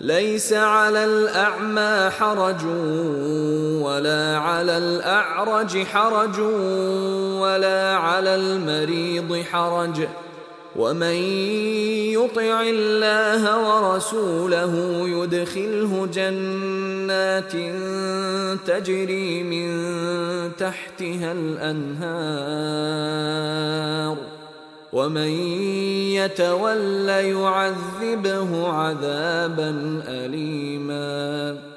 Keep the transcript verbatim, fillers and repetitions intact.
ليس على الأعمى حرج ولا على الأعرج حرج ولا على المريض حرج، ومن يطع الله ورسوله يدخله جنات تجري من تحتها الأنهار، ومن يتول يعذبه عذابا أليما.